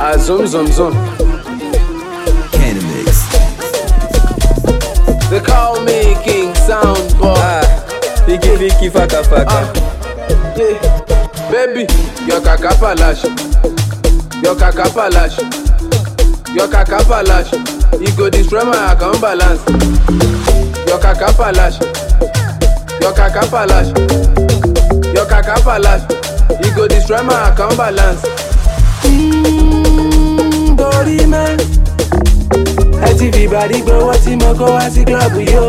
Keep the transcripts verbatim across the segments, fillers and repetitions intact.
Ah, zoom, zoom, zoom. Canamix. They call me King Soundboy. Ah, Vicky Vicky Faka Faka. Ah, yeah. Baby, your kaka palash. Your kaka palash. Your kaka palash. You go destroy my account balance. Your kaka palash. Your kaka palash. Your kaka palash. You go destroy my account balance. Mmm, body man. Ẹ ti fi bàdí gbowó tí mo kó wá sí club yo.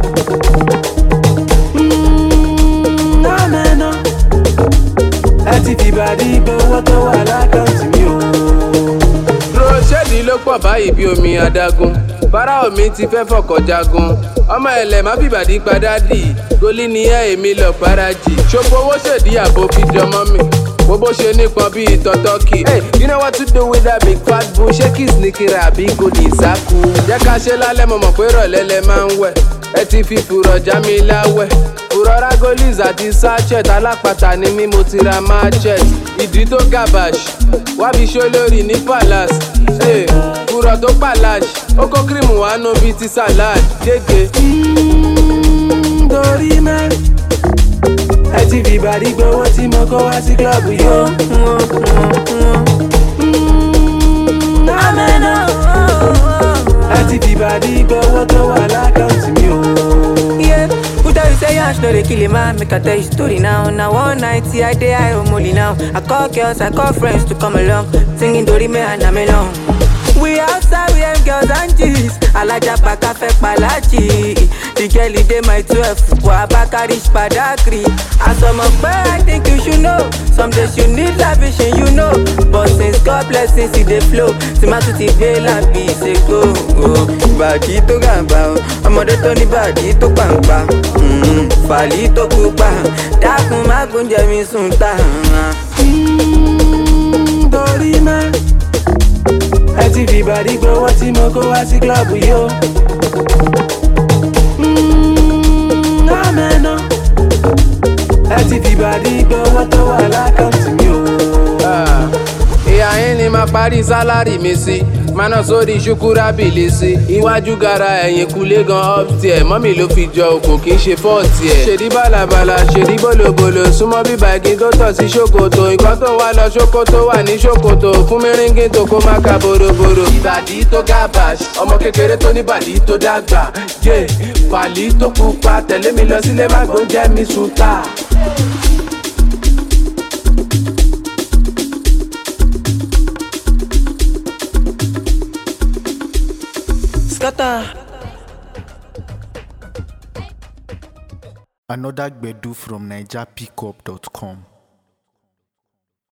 Mmm, àmẹ́nà. Ẹ ti fi bàdí gbowó tó wà lákàntì mi o. Roṣẹ́dì ló pọ̀ báyìí bí omi adágún. Fáráò mi ti fẹ́ fọkọ̀ jagun. Ọmọ ẹlẹ̀ má fìbàdí padà dì. Gólí ni ẹ èmi lọ farajì. Ṣòfò owó ṣèdí àbò fi jọmọ́ mi. Wo bó ṣe nípọn bí ìtọ́ tọ́kì. Hey, you know what to do with that big fat bull? Ṣé kí sneaker àbí kò ní ìsáku? Jẹ́ ká ṣe lálẹ́ mo mọ̀ pé rọ̀lẹ́lẹ̀ máa ń wẹ̀. Ẹ ti fi fùrọ̀ já mi láwẹ̀. Fùrọ̀ Ragolis àti sachet alápatà ni mí mo ti ra matchet. Ìdí tó gàbàṣ, wá fi ṣó lórí ní palace. Hey, fùrọ̀ tó palash, ó kó kírìmù wá nù bíi ti salad. Gègé. Mmm, torí mẹ́. Ẹ ti fi bàdí gbowó tí mo kó wá sí club yo. Mmm, àmẹ́nà. Ẹ ti fi bàdí gbowó tó wà lákàntì mi o. Yeah, who tell you say yash no dey kill a man? Make I tell you story now. Now one night I dey high on molly now. I call girls, I call friends to come along, singing Dori me and I'm alone. We outside, we have girls and G's. Alaja baka fek palachi. The girl dey my twelve. Wa baka rich padakri. As I'm up, I think you should know. Some days you need la vision, you know. But since God blessings, it dey flow. Timatu ti be la be say go. Bàdí tó gàmbá o, ọmọdé tó ní bàdí tó pàǹpà. Fàlí tó pupa, dákun má gbóúnjẹ mi sùn tà. Mmm, torí mẹ́. Ẹ ti fi bàdí gbowó tí mo kó wá sí club yo. Mmm, àmẹ́nà. Ẹ ti fi bàdí gbowó tó wà lákàntì mi o. Ìyá yín ni máa parí sálárì mi sí. Máná sórí ṣúkúrá bìlì sí. Iwájú gara ẹ̀yìn kulé gan upstairs. Mọ́mì ló fi jọ òkò kì í ṣe fọ́ọ̀tì ẹ̀. Ṣèdí bàlàbàlà, ṣèdí bòlòbòlò. Súnmọ́ bíbá igi tó tọ̀ sí ṣòkòtò. Ìkan tó wá lọ ṣòkòtò wà ní ṣòkòtò. Fún mi ríngì tó kó má ka boroboro. Ìbàdí tó gàbàṣ, ọmọ kékeré tó ní bàdí tó dàgbà. Yé, fàlí tó pupa, tẹ̀lé mi lọ sílé má gbóúnjẹ mi sùn tà. Scatter. Another Gbedu from Niger Pickup dot com.